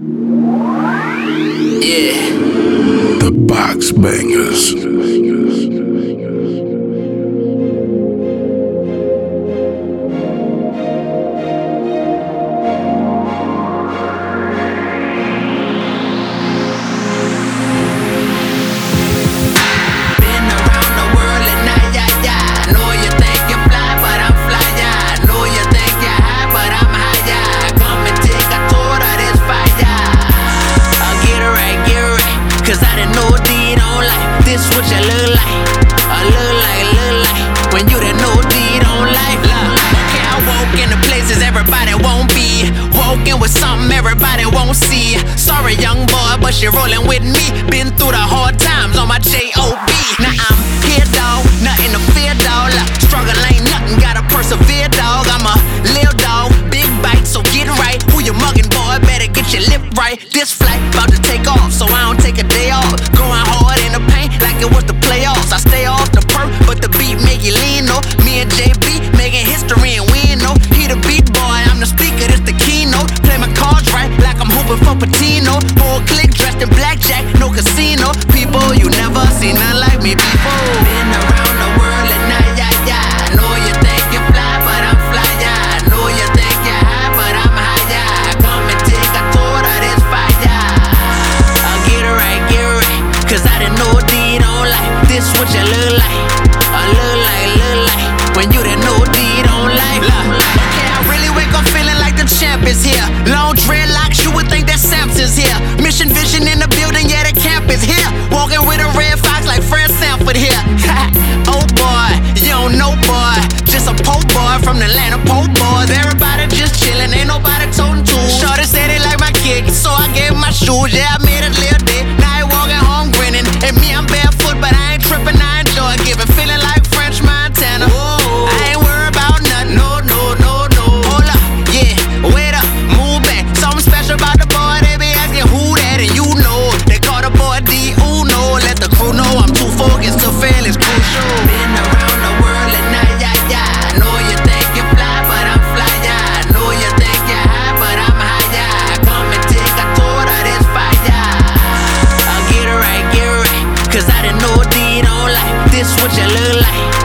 Yeah. The Box Bangers. What you look like, when you done know deed on life. Okay, I walk into places everybody won't be, walking with something everybody won't see. Sorry, young boy, but you're rolling with me. Been through the hard times on my J.O.B. Now I'm here, dog, nothing to fear, dog. Struggle ain't nothing, gotta persevere, dog. I'm a lil dog, big bite, so get right. Who you mugging, boy? Better get your lip right. This flight about to take off, so I don't take a day off. Going hard in the paint like it was the playoffs. I stay off the perk, but the beat make you lean, no. Me and JB making history and win, no. He the beat boy, I'm the speaker, this the keynote. Play my cards right, like I'm hooping for Patino. Whole clique dressed in blackjack, no casino. People, you never seen none like me before. Been around the world at night, yeah. Know you think you fly, but I'm fly, yeah. Know you think you high, but I'm high, yeah. Come and take a tour of this fire. I'll get it right, cause I didn't know deed on life. This what you look like, when you didn't know deed on life. Okay, I really wake up feeling like the champ is here. Long dreadlocks, you would think that Samson's here. Mission vision in the building, yeah, the camp is here. Walking with a red fox like Fred Sanford here. Oh boy, you don't know boy, just a po' boy from the land of po' boys. Everybody just chillin', ain't nobody toting tools. Shorty said they like my kick, so I gave my shoes. Yeah, I made a little day, now I walking home grinning. And me, I'm barefoot, but I ain't trippin', I enjoy giving. Feeling like French Montana. Whoa. I ain't worried about nothing, no. Hold up, yeah, wait up, move back. Something special about the boy, they be asking who that, and you know they call the boy D Uno. Let the crew know I'm too focused to fail, it's crucial. Been around the world at night, yeah. Know you think you fly, but I'm fly, yeah. Know you think you high, but I'm high, yeah. Come and take a tour of this fire. I'll get it right, cause I didn't know deed on life. This what you look like,